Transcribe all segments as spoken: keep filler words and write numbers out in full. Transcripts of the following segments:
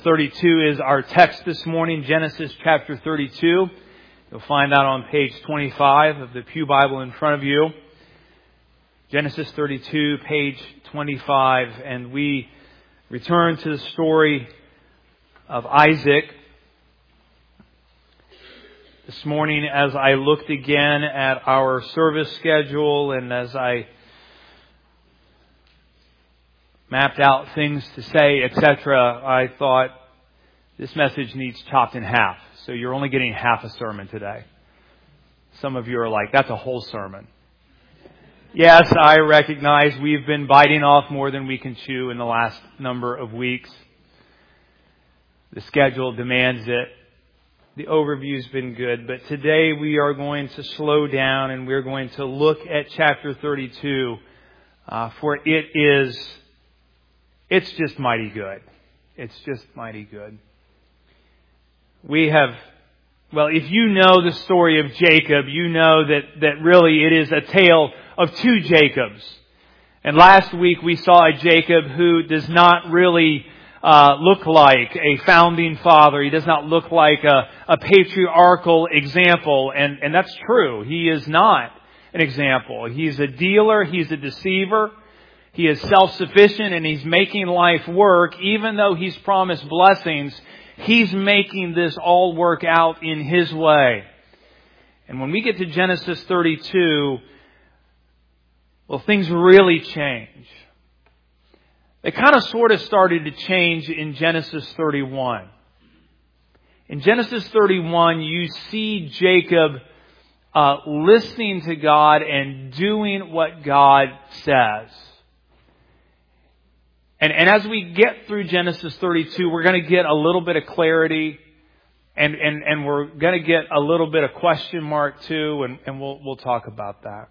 thirty-two is our text this morning, Genesis chapter thirty-two. You'll find that on page twenty-five of the Pew Bible in front of you. Genesis thirty-two, page twenty-five, and we return to the story of Isaac. This morning, as I looked again at our service schedule and as I mapped out things to say, et cetera, I thought this message needs chopped in half. So you're only getting half a sermon today. Some of you are like, that's a whole sermon. Yes, I recognize we've been biting off more than we can chew in the last number of weeks. The schedule demands it. The overview's been good, but today we are going to slow down and we're going to look at chapter thirty-two, uh, for it is, it's just mighty good. It's just mighty good. We have, well, if you know the story of Jacob, you know that, that really it is a tale of two Jacobs. And last week we saw a Jacob who does not really uh, look like a founding father. He does not look like a, a patriarchal example. And, and that's true. He is not an example. He's a dealer. He's a deceiver. He is self-sufficient and he's making life work. Even though he's promised blessings, he's making this all work out in his way. And when we get to Genesis thirty-two, well, things really change. They kind of sort of started to change in Genesis thirty-one. In Genesis thirty-one, you see Jacob uh, listening to God and doing what God says. And, and as we get through Genesis thirty-two, we're going to get a little bit of clarity, and, and, and we're going to get a little bit of question mark too, and, and we'll, we'll talk about that.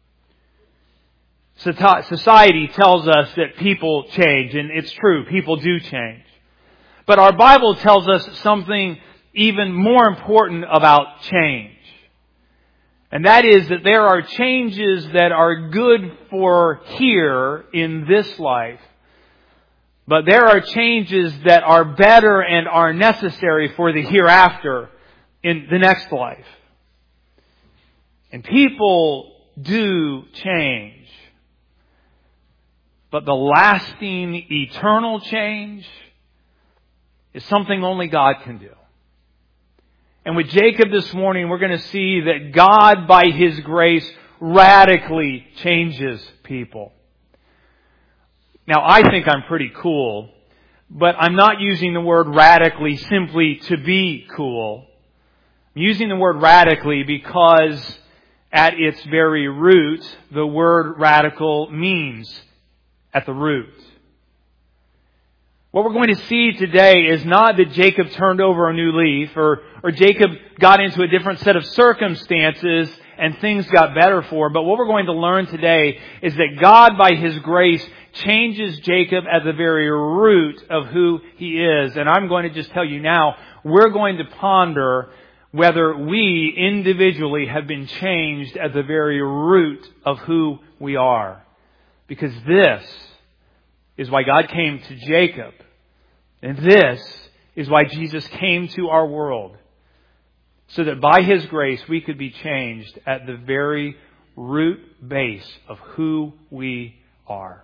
Society tells us that people change, and it's true, people do change. But our Bible tells us something even more important about change. And that is that there are changes that are good for here in this life. But there are changes that are better and are necessary for the hereafter in the next life. And people do change. But the lasting, eternal change is something only God can do. And with Jacob this morning, we're going to see that God, by His grace, radically changes people. Now, I think I'm pretty cool, but I'm not using the word radically simply to be cool. I'm using the word radically because at its very root, the word radical means at the root. What we're going to see today is not that Jacob turned over a new leaf or, or Jacob got into a different set of circumstances and things got better for him. But what we're going to learn today is that God, by His grace, changes Jacob at the very root of who he is. And I'm going to just tell you now, we're going to ponder whether we individually have been changed at the very root of who we are. Because this is why God came to Jacob. And this is why Jesus came to our world. So that by His grace we could be changed at the very root base of who we are.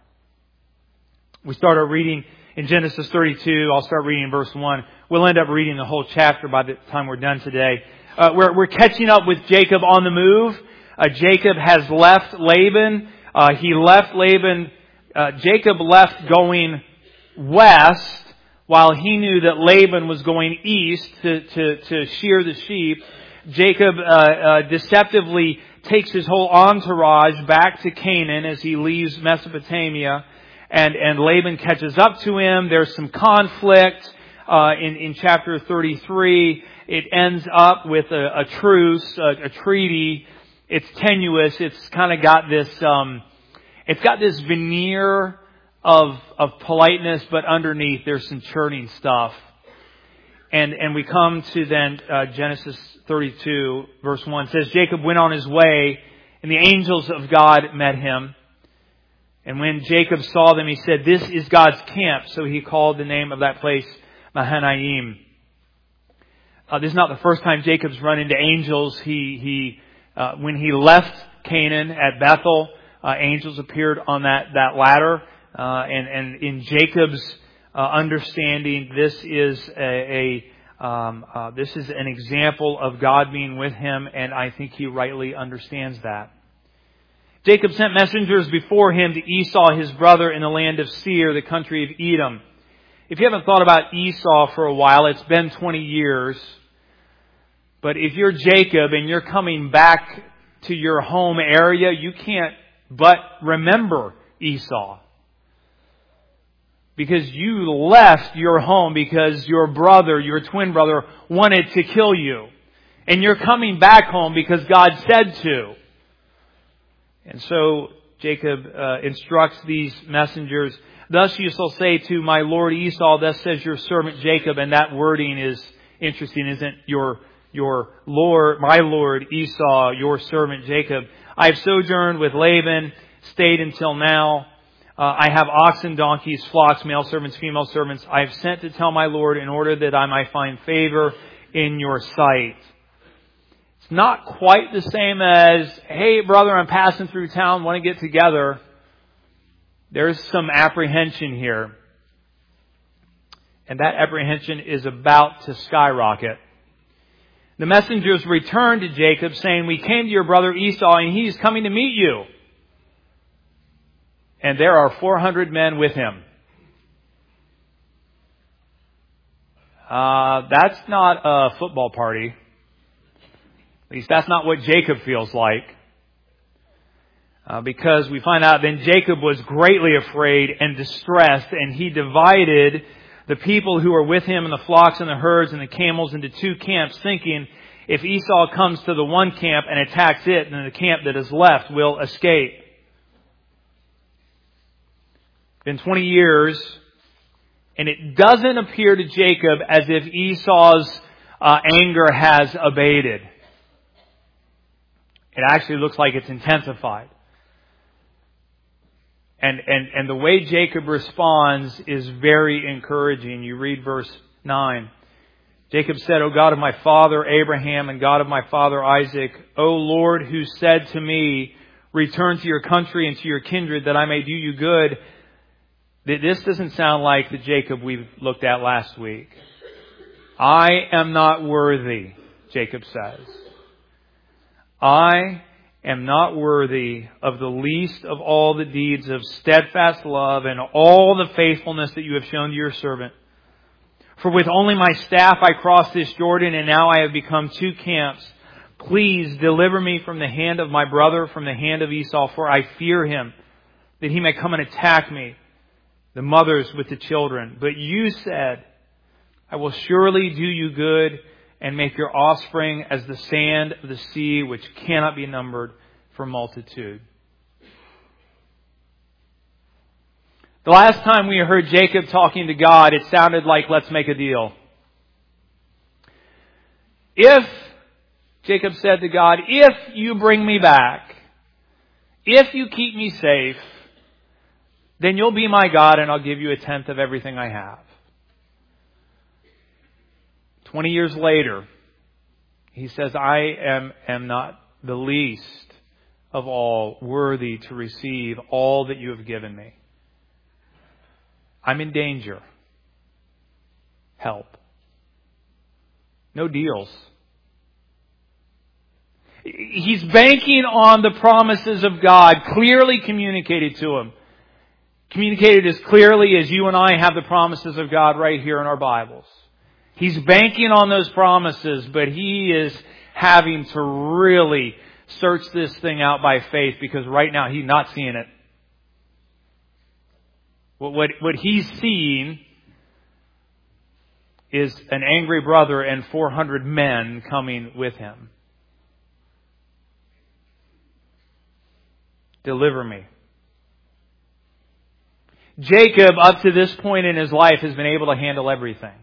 We start our reading in Genesis thirty-two. I'll start reading in verse one. We'll end up reading the whole chapter by the time we're done today. Uh, we're, we're catching up with Jacob on the move. Uh, Jacob has left Laban. Uh, he left Laban. Uh, Jacob left going west while he knew that Laban was going east to, to, to shear the sheep. Jacob uh, uh, deceptively takes his whole entourage back to Canaan as he leaves Mesopotamia. And, and Laban catches up to him. There's some conflict uh, in, in chapter thirty-three. It ends up with a, a truce, a, a treaty. It's tenuous. It's kind of got this, um, it's got this veneer of, of politeness, but underneath there's some churning stuff. And, and we come to then, uh, Genesis thirty-two, verse one. It says, Jacob went on his way, and the angels of God met him. And when Jacob saw them, he said, "This is God's camp." So he called the name of that place Mahanaim. Uh, this is not the first time Jacob's run into angels. He, he, uh, when he left Canaan at Bethel, uh, angels appeared on that, that ladder. Uh, and, and in Jacob's, uh, understanding, this is a, a um, uh, this is an example of God being with him, and I think he rightly understands that. Jacob sent messengers before him to Esau, his brother, in the land of Seir, the country of Edom. If you haven't thought about Esau for a while, it's been twenty years. But if you're Jacob and you're coming back to your home area, you can't but remember Esau. Because you left your home because your brother, your twin brother, wanted to kill you. And you're coming back home because God said to. And so Jacob uh, instructs these messengers, "Thus you shall say to my lord Esau, thus says your servant Jacob." And that wording is interesting, isn't your your lord, my lord Esau, your servant Jacob. "I have sojourned with Laban, stayed until now. Uh, I have oxen, donkeys, flocks, male servants, female servants. I have sent to tell my lord in order that I might find favor in your sight." It's not quite the same as, "Hey, brother, I'm passing through town, want to get together." There's some apprehension here. And that apprehension is about to skyrocket. The messengers returned to Jacob saying, "We came to your brother Esau and he's coming to meet you. And there are four hundred men with him." Uh, that's not a football party. At least that's not what Jacob feels like. Uh, because we find out then Jacob was greatly afraid and distressed, and he divided the people who were with him and the flocks and the herds and the camels into two camps, thinking, if Esau comes to the one camp and attacks it, then the camp that is left will escape. Been twenty years, and it doesn't appear to Jacob as if Esau's uh, anger has abated. It actually looks like it's intensified. And, and, and the way Jacob responds is very encouraging. You read verse nine. Jacob said, "O God of my father Abraham and God of my father Isaac, O Lord, who said to me, return to your country and to your kindred that I may do you good." This doesn't sound like the Jacob we looked at last week. "I am not worthy," Jacob says. "I am not worthy of the least of all the deeds of steadfast love and all the faithfulness that you have shown to your servant. For with only my staff I crossed this Jordan, and now I have become two camps. Please deliver me from the hand of my brother, from the hand of Esau, for I fear him, that he may come and attack me, the mothers with the children. But you said, I will surely do you good and make your offspring as the sand of the sea, which cannot be numbered for multitude." The last time we heard Jacob talking to God, it sounded like, let's make a deal. If, Jacob said to God, if you bring me back, if you keep me safe, then you'll be my God and I'll give you a tenth of everything I have. Twenty years later, he says, I am, am not the least of all worthy to receive all that you have given me. I'm in danger. Help. No deals. He's banking on the promises of God clearly communicated to him. Communicated as clearly as you and I have the promises of God right here in our Bibles. He's banking on those promises, but he is having to really search this thing out by faith because right now he's not seeing it. What, what, what he's seeing is an angry brother and four hundred men coming with him. Deliver me. Jacob, up to this point in his life, has been able to handle everything.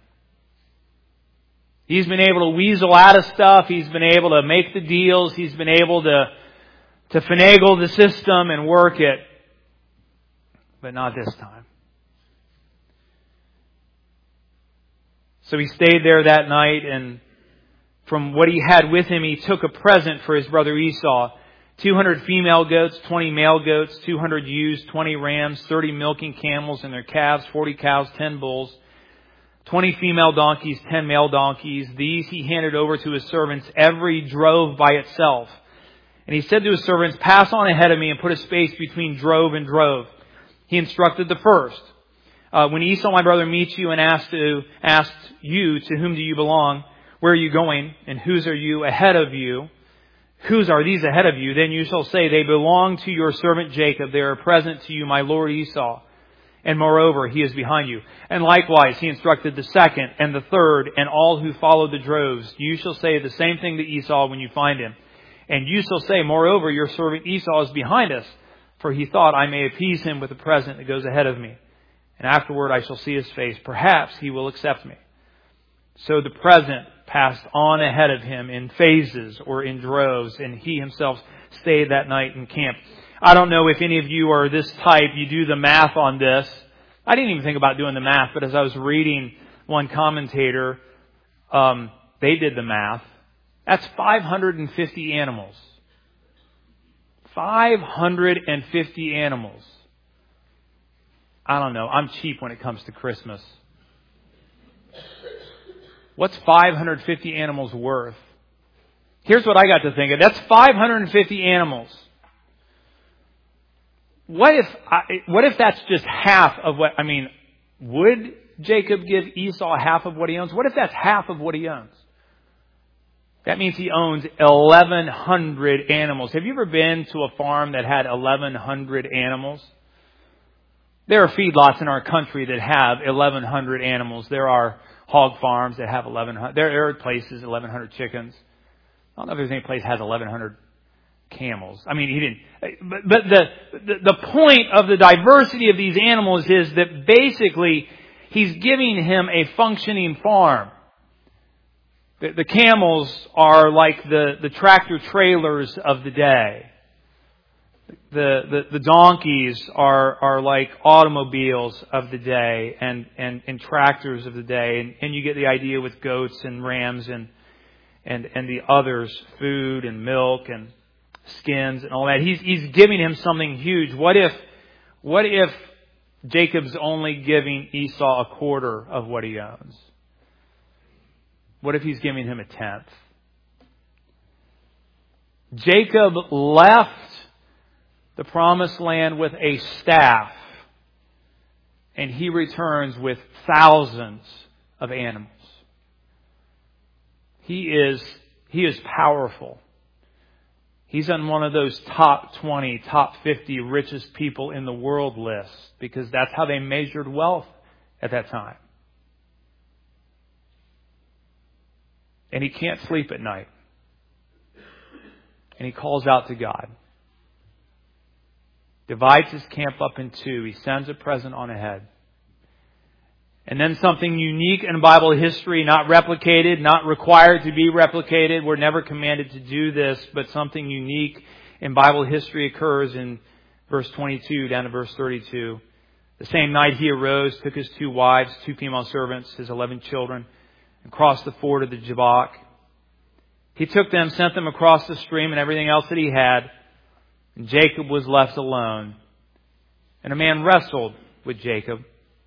He's been able to weasel out of stuff. He's been able to make the deals. He's been able to, to finagle the system and work it. But not this time. So he stayed there that night, and from what he had with him, he took a present for his brother Esau. two hundred female goats, twenty male goats, two hundred ewes, twenty rams, thirty milking camels and their calves, forty cows, ten bulls, twenty female donkeys, ten male donkeys. These he handed over to his servants, every drove by itself. And he said to his servants, pass on ahead of me and put a space between drove and drove. He instructed the first. Uh, when Esau, my brother, meets you and asks, to, asks you, to whom do you belong? Where are you going? And whose are you ahead of you? Whose are these ahead of you? Then you shall say, they belong to your servant Jacob. They are present to you, my lord Esau. And moreover, he is behind you. And likewise, he instructed the second and the third and all who followed the droves. You shall say the same thing to Esau when you find him. And you shall say, moreover, your servant Esau is behind us, for he thought I may appease him with a present that goes ahead of me. And afterward I shall see his face. Perhaps he will accept me. So the present passed on ahead of him in phases or in droves, and he himself stayed that night in camp. I don't know if any of you are this type. You do the math on this. I didn't even think about doing the math, but as I was reading one commentator, um, they did the math. That's five hundred fifty animals. five hundred fifty animals. I don't know. I'm cheap when it comes to Christmas. What's five hundred fifty animals worth? Here's what I got to think of. That's five hundred fifty animals. What if I, what if that's just half of what, I mean, would Jacob give Esau half of what he owns? What if that's half of what he owns? That means he owns eleven hundred animals. Have you ever been to a farm that had eleven hundred animals? There are feedlots in our country that have eleven hundred animals. There are hog farms that have eleven hundred. There are places, eleven hundred chickens. I don't know if there's any place that has eleven hundred camels. I mean, he didn't. But, but the, the, the point of the diversity of these animals is that basically he's giving him a functioning farm. The, the camels are like the, the tractor trailers of the day. The, the, the donkeys are, are like automobiles of the day and, and, and tractors of the day. And, and you get the idea with goats and rams and, and, and the others, food and milk and skins and all that. He's, he's giving him something huge. What if, what if Jacob's only giving Esau a quarter of what he owns? What if he's giving him a tenth? Jacob left the promised land with a staff, and he returns with thousands of animals. He is, he is powerful. He's on one of those top twenty, top fifty richest people in the world lists, because that's how they measured wealth at that time. And he can't sleep at night. And he calls out to God. Divides his camp up in two. He sends a present on ahead. And then something unique in Bible history, not replicated, not required to be replicated. We're never commanded to do this, but something unique in Bible history occurs in verse twenty-two down to verse thirty-two. The same night he arose, took his two wives, two female servants, his eleven children, and crossed the ford of the Jabbok. He took them, sent them across the stream and everything else that he had. And Jacob was left alone. And a man wrestled with Jacob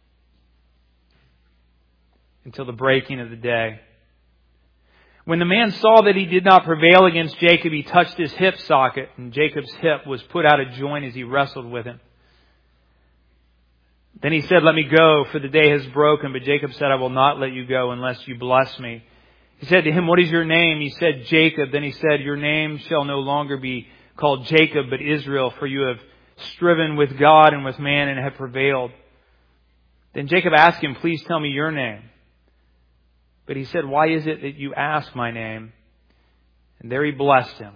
until the breaking of the day. When the man saw that he did not prevail against Jacob, he touched his hip socket, and Jacob's hip was put out of joint as he wrestled with him. Then he said, let me go, for the day has broken. But Jacob said, I will not let you go unless you bless me. He said to him, what is your name? He said, Jacob. Then he said, your name shall no longer be called Jacob, but Israel, for you have striven with God and with man and have prevailed. Then Jacob asked him, please tell me your name. But he said, why is it that you ask my name? And there he blessed him.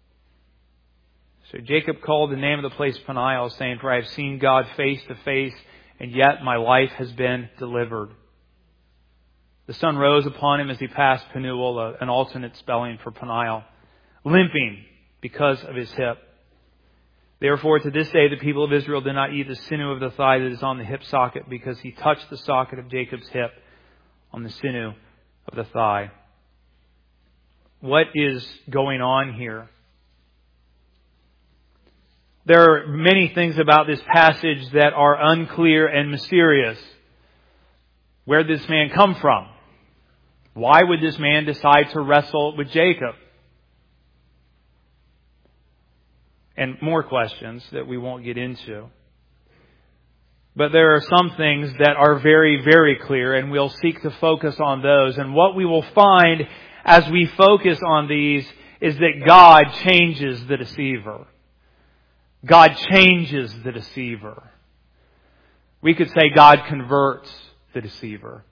So Jacob called the name of the place Peniel, saying, for I have seen God face to face, and yet my life has been delivered. The sun rose upon him as he passed Penuel, an alternate spelling for Peniel, limping because of his hip. Therefore, to this day, the people of Israel did not eat the sinew of the thigh that is on the hip socket, because he touched the socket of Jacob's hip. on the sinew of the thigh. What is going on here? There are many things about this passage that are unclear and mysterious. Where did this man come from? Why would this man decide to wrestle with Jacob? And more questions that we won't get into. But there are some things that are very, very clear, and we'll seek to focus on those. And what we will find as we focus on these is that God changes the deceiver. God changes the deceiver. We could say God converts the deceiver.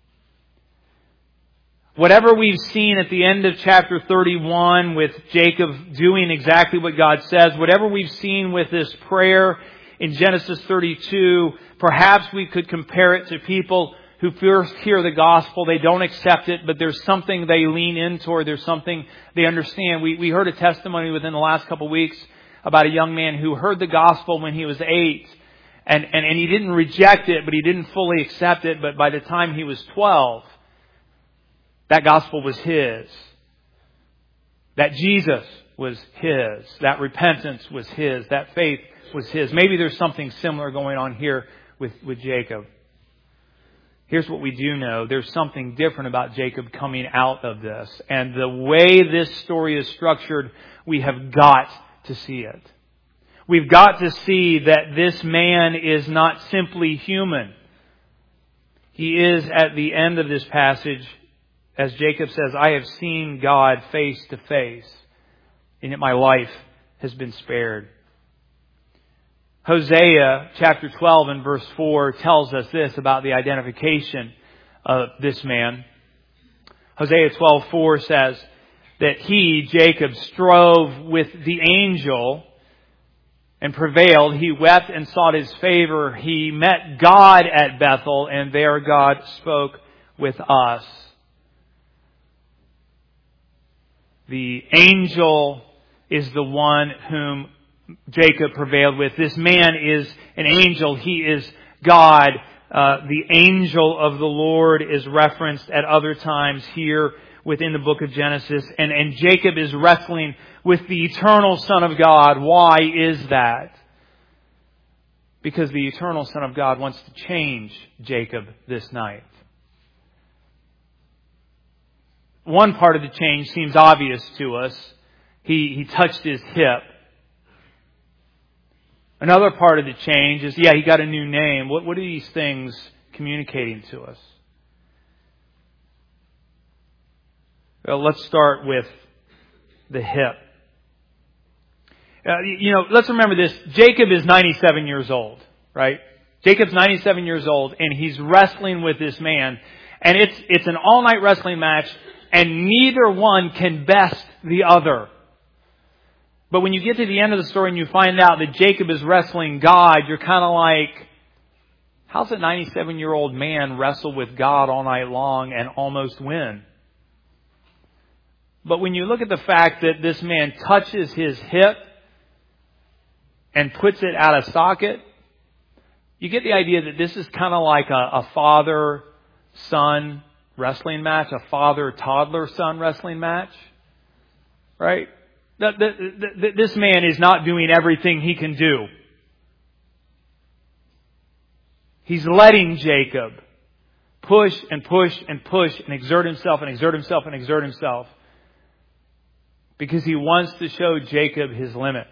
Whatever we've seen at the end of chapter thirty-one with Jacob doing exactly what God says, whatever we've seen with this prayer in Genesis thirty-two, perhaps we could compare it to people who first hear the gospel. They don't accept it, but there's something they lean into, or there's something they understand. We, we heard a testimony within the last couple of weeks about a young man who heard the gospel when he was eight. And, and, and he didn't reject it, but he didn't fully accept it. But by the time he was twelve, that gospel was his. That Jesus was his. That repentance was his. That faith was his. Maybe there's something similar going on here with, with Jacob. Here's what we do know. There's something different about Jacob coming out of this. And the way this story is structured, we have got to see it. We've got to see that this man is not simply human. He is, at the end of this passage, as Jacob says, I have seen God face to face, and yet my life has been spared. Hosea chapter twelve and verse four tells us this about the identification of this man. Hosea twelve four says that he, Jacob, strove with the angel and prevailed. He wept and sought his favor. He met God at Bethel, and there God spoke with us. The angel is the one whom Jacob prevailed with. This man is an angel. He is God. Uh, the angel of the Lord is referenced at other times here within the book of Genesis. And, and Jacob is wrestling with the eternal Son of God. Why is that? Because the eternal Son of God wants to change Jacob this night. One part of the change seems obvious to us. He, he touched his hip. Another part of the change is, yeah, he got a new name. What, what are these things communicating to us? Well, let's start with the hip. Uh, you know, let's remember this. Jacob is ninety-seven years old, right? Jacob's ninety-seven years old, and he's wrestling with this man. And it's it's an all-night wrestling match, and neither one can best the other. But when you get to the end of the story and you find out that Jacob is wrestling God, you're kind of like, how's a ninety-seven-year-old man wrestle with God all night long and almost win? But when you look at the fact that this man touches his hip and puts it out of socket, you get the idea that this is kind of like a, a father-son wrestling match, a father-toddler-son wrestling match, right? The, the, the, this man is not doing everything he can do. He's letting Jacob push and push and push and exert himself and exert himself and exert himself because he wants to show Jacob his limits.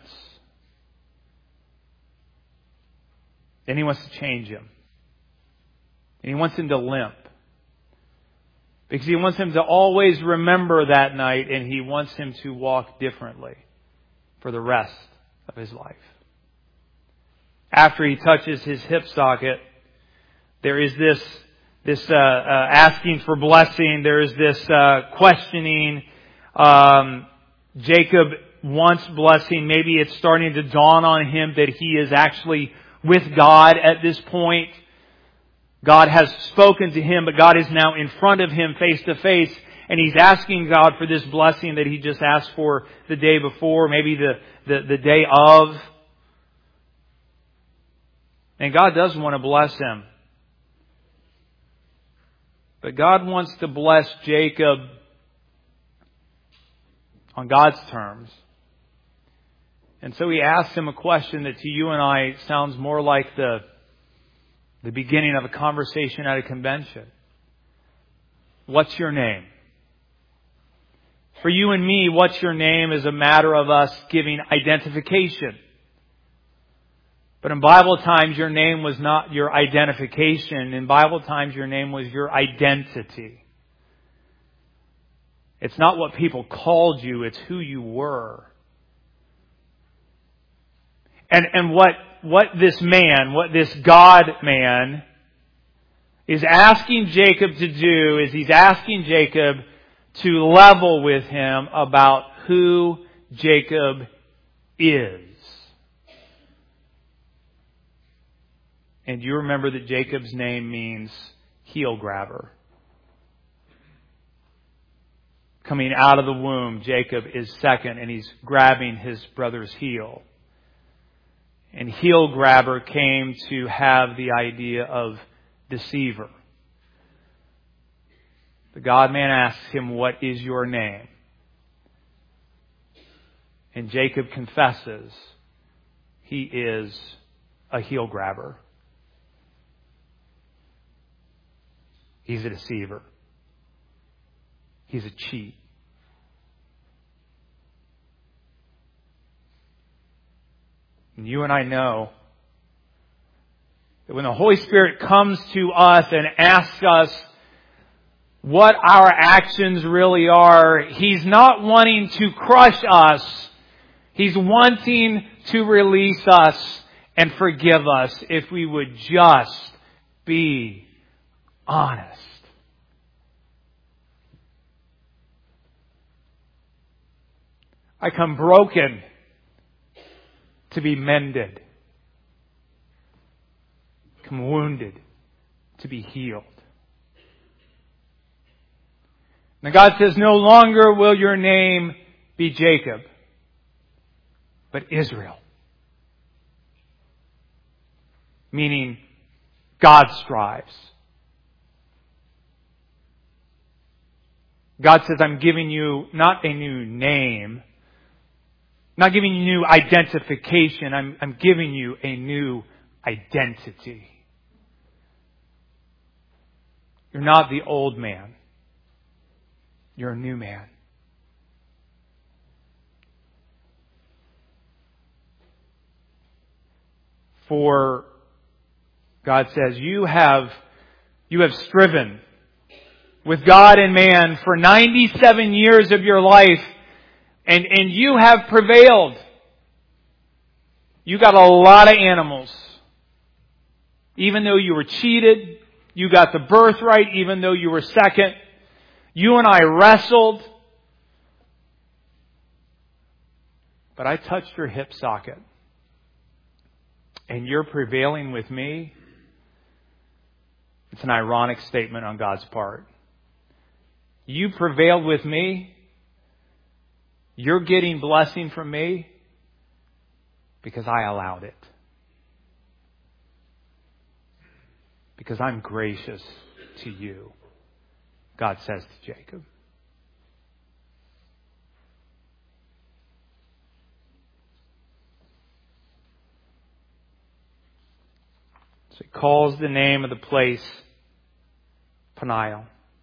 And he wants to change him. And he wants him to limp. Because he wants him to always remember that night, and he wants him to walk differently for the rest of his life. After he touches his hip socket, there is this this uh, uh, asking for blessing. There is this uh, questioning. Um, Jacob wants blessing. Maybe it's starting to dawn on him that he is actually with God at this point. God has spoken to him, but God is now in front of him face to face, and he's asking God for this blessing that he just asked for the day before, maybe the, the, the day of. And God does want to bless him. But God wants to bless Jacob on God's terms. And so He asks him a question that to you and I sounds more like the, the beginning of a conversation at a convention. What's your name? For you and me, what's your name is a matter of us giving identification. But in Bible times, your name was not your identification. In Bible times, your name was your identity. It's not what people called you, it's who you were. And, and what, what this man, what this God man is asking Jacob to do is he's asking Jacob to level with him about who Jacob is. And you remember that Jacob's name means heel grabber. Coming out of the womb, Jacob is second, and he's grabbing his brother's heel. And heel grabber came to have the idea of deceiver. The God man asks him, what is your name? And Jacob confesses he is a heel grabber. He's a deceiver. He's a cheat. And you and I know that when the Holy Spirit comes to us and asks us what our actions really are, He's not wanting to crush us. He's wanting to release us and forgive us if we would just be honest. I come broken to be mended. Come wounded to be healed. Now God says, no longer will your name be Jacob, but Israel. Meaning God strives. God says, I'm giving you not a new name, not giving you new identification, I'm, I'm giving you a new identity. You're not the old man. You're a new man. For God says, you have, you have striven with God and man for ninety-seven years of your life, and, and you have prevailed. You got a lot of animals. Even though you were cheated, you got the birthright, even though you were second. You and I wrestled. But I touched your hip socket. And you're prevailing with me. It's an ironic statement on God's part. You prevailed with me. You're getting blessing from me because I allowed it. Because I'm gracious to you, God says to Jacob. So he calls the name of the place Peniel.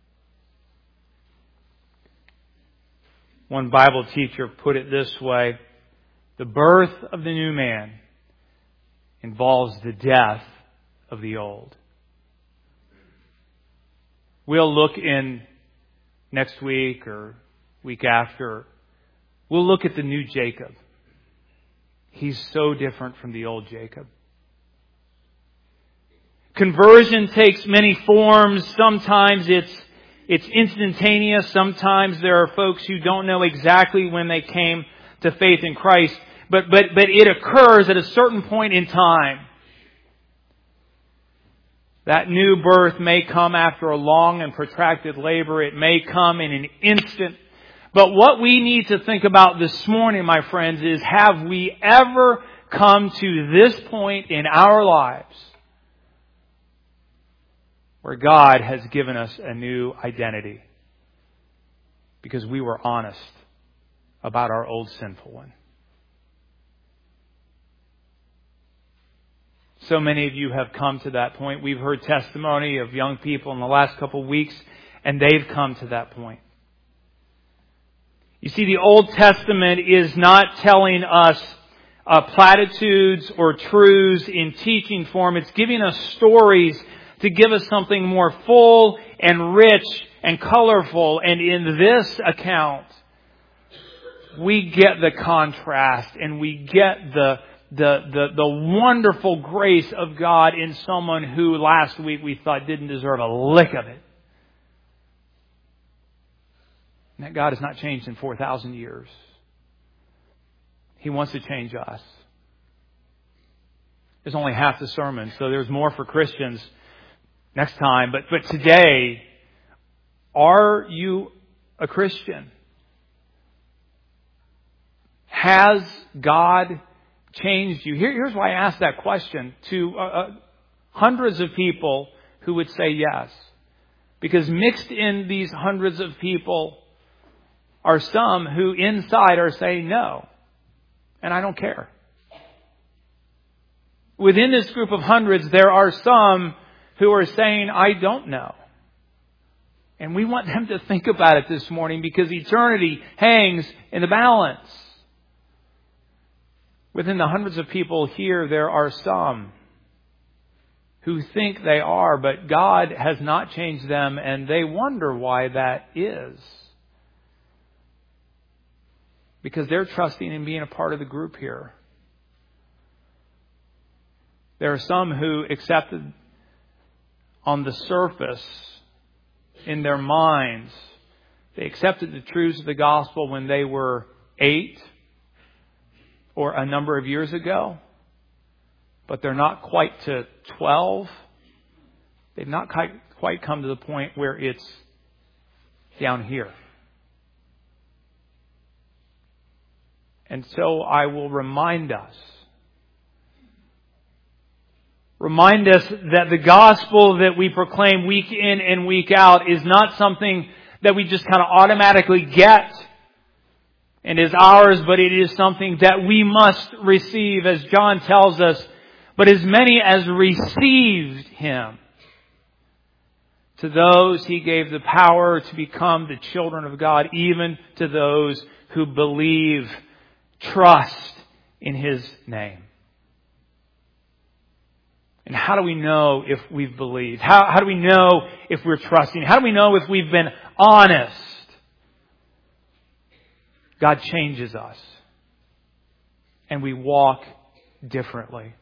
One Bible teacher put it this way: the birth of the new man involves the death of the old. We'll look in next week or week after. We'll look at the new Jacob. He's so different from the old Jacob. Conversion takes many forms. Sometimes it's it's instantaneous. Sometimes there are folks who don't know exactly when they came to faith in Christ. But but but it occurs at a certain point in time. That new birth may come after a long and protracted labor. It may come in an instant. But what we need to think about this morning, my friends, is have we ever come to this point in our lives where God has given us a new identity because we were honest about our old sinful one. So many of you have come to that point. We've heard testimony of young people in the last couple of weeks, and they've come to that point. You see, the Old Testament is not telling us uh, platitudes or truths in teaching form. It's giving us stories to give us something more full and rich and colorful. And in this account, we get the contrast and we get the The, the, the wonderful grace of God in someone who last week we thought didn't deserve a lick of it. And that God has not changed in four thousand years. He wants to change us. There's only half the sermon, so there's more for Christians next time. But, but today, are you a Christian? Has God changed you? Here, here's why I asked that question to uh, uh, hundreds of people who would say yes. Because mixed in these hundreds of people are some who inside are saying no. And I don't care. Within this group of hundreds, there are some who are saying, I don't know. And we want them to think about it this morning because eternity hangs in the balance. Within the hundreds of people here, there are some who think they are, but God has not changed them, and they wonder why that is. Because they're trusting in being a part of the group here. There are some who accepted on the surface, in their minds, they accepted the truths of the gospel when they were eight, or a number of years ago, but they're not quite to twelve. They've not quite, quite come to the point where it's down here. And so I will remind us, remind us that the gospel that we proclaim week in and week out is not something that we just kind of automatically get and is ours, but it is something that we must receive, as John tells us. But as many as received Him, to those He gave the power to become the children of God, even to those who believe, trust in His name. And how do we know if we've believed? How, how do we know if we're trusting? How do we know if we've been honest? God changes us, and we walk differently.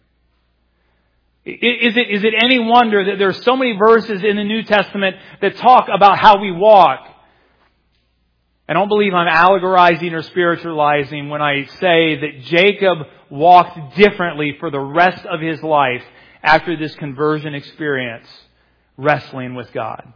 Is it, is it any wonder that there's so many verses in the New Testament that talk about how we walk? I don't believe I'm allegorizing or spiritualizing when I say that Jacob walked differently for the rest of his life after this conversion experience, wrestling with God.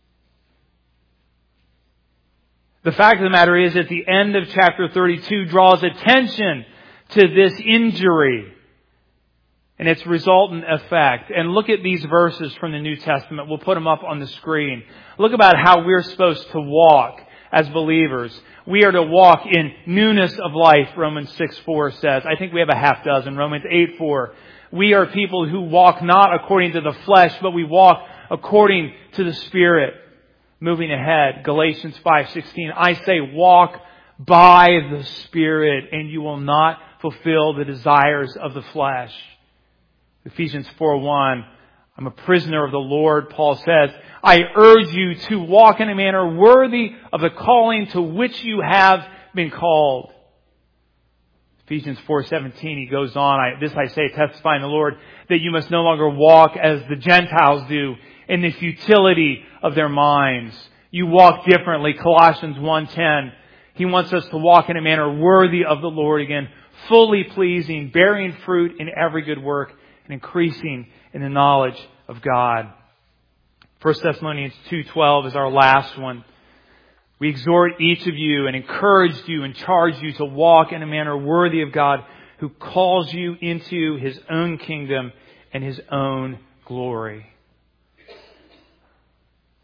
The fact of the matter is, at the end of chapter thirty-two draws attention to this injury and its resultant effect. And look at these verses from the New Testament. We'll put them up on the screen. Look about how we're supposed to walk as believers. We are to walk in newness of life, Romans six four says. I think we have a half dozen. Romans eight four. We are people who walk not according to the flesh, but we walk according to the Spirit. Moving ahead, Galatians five sixteen, I say walk by the Spirit and you will not fulfill the desires of the flesh. Ephesians four one, I'm a prisoner of the Lord, Paul says. I urge you to walk in a manner worthy of the calling to which you have been called. Ephesians four seventeen, he goes on, I, this I say, testifying the Lord, that you must no longer walk as the Gentiles do, in the futility of their minds. You walk differently. Colossians one ten. He wants us to walk in a manner worthy of the Lord again, fully pleasing, bearing fruit in every good work, and increasing in the knowledge of God. First Thessalonians two twelve is our last one. We exhort each of you and encourage you and charge you to walk in a manner worthy of God, who calls you into His own kingdom and His own glory.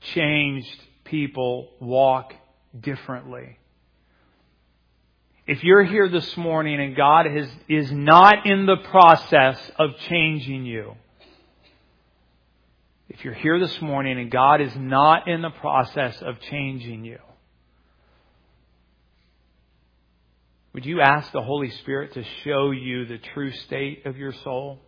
changed people walk differently. If you're here this morning and God is, is not in the process of changing you, if you're here this morning and God is not in the process of changing you, would you ask the Holy Spirit to show you the true state of your soul?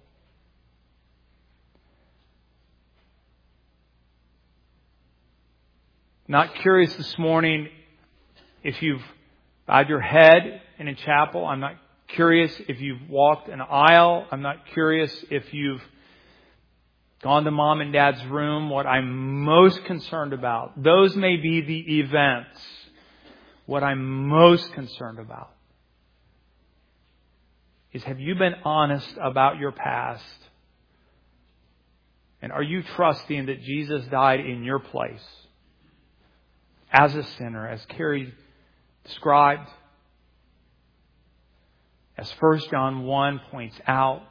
Not curious this morning if you've bowed your head in a chapel. I'm not curious if you've walked an aisle. I'm not curious if you've gone to mom and dad's room. What I'm most concerned about, those may be the events. What I'm most concerned about is, have you been honest about your past? And are you trusting that Jesus died in your place as a sinner, as Carrie described, as First John one points out?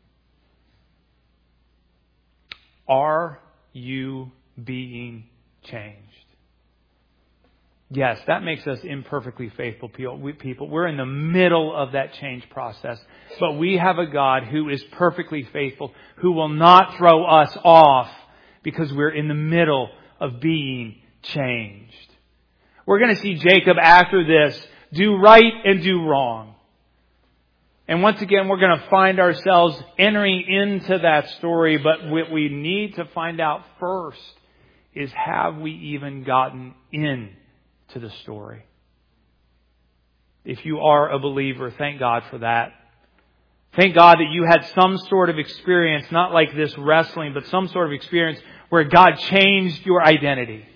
Are you being changed? Yes, that makes us imperfectly faithful people. We're in the middle of that change process. But we have a God who is perfectly faithful, who will not throw us off because we're in the middle of being changed. We're going to see Jacob after this do right and do wrong. And once again, we're going to find ourselves entering into that story. But what we need to find out first is, have we even gotten in to the story? If you are a believer, thank God for that. Thank God that you had some sort of experience, not like this wrestling, but some sort of experience where God changed your identity.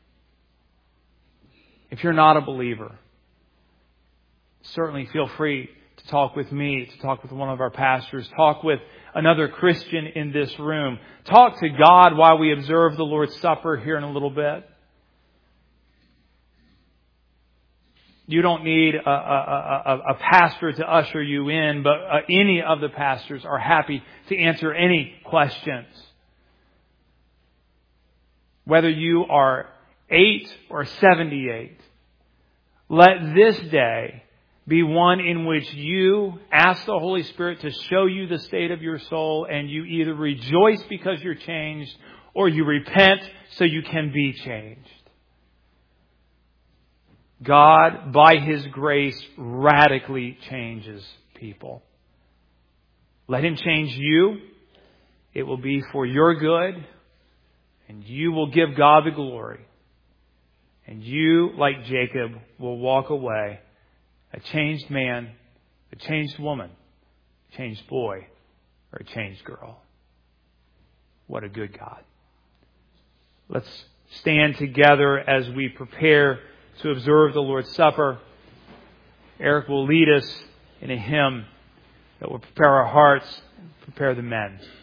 If you're not a believer, certainly feel free to talk with me, to talk with one of our pastors, talk with another Christian in this room. Talk to God while we observe the Lord's Supper here in a little bit. You don't need a, a, a, a pastor to usher you in, but uh, any of the pastors are happy to answer any questions. Whether you are eight or seventy-eight, let this day be one in which you ask the Holy Spirit to show you the state of your soul, and you either rejoice because you're changed or you repent so you can be changed. God, by His grace, radically changes people. Let Him change you. It will be for your good, and you will give God the glory. And you, like Jacob, will walk away a changed man, a changed woman, a changed boy, or a changed girl. What a good God. Let's stand together as we prepare to observe the Lord's Supper. Eric will lead us in a hymn that will prepare our hearts and prepare the men.